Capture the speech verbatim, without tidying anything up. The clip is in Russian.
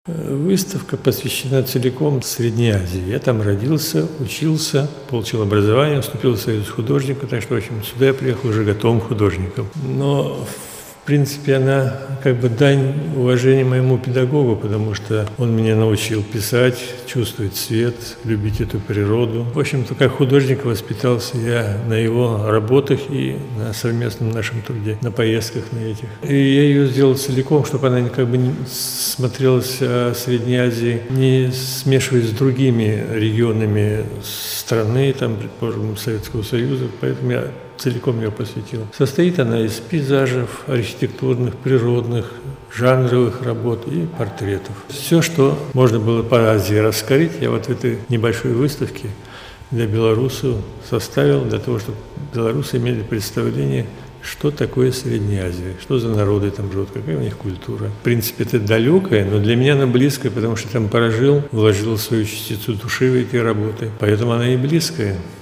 Выставка посвящена целиком Средней Азии. Я там родился, учился, получил образование, вступил в союз художников, так что, в общем, сюда я приехал уже готовым художником. Но, в принципе, она как бы дань уважения моему педагогу, потому что он меня научил писать, чувствовать цвет, любить эту природу. В общем-то, как художник воспитался я на его работах и на совместном нашем труде, на поездках на этих. И я ее сделал целиком, чтобы она как бы не смотрелась о Средней Азии, не смешиваясь с другими регионами страны, там, предположим, Советского Союза, поэтому я целиком ее посвятил. Состоит она из пейзажев, архитектурных, природных, жанровых работ и портретов. Все, что можно было по Азии раскрыть, я вот в этой небольшой выставке для белорусов составил, для того, чтобы белорусы имели представление, что такое Средняя Азия, что за народы там живут, какая у них культура. В принципе, это далекое, но для меня она близкая, потому что там прожил, вложил свою частицу души в эти работы, поэтому она и близкая.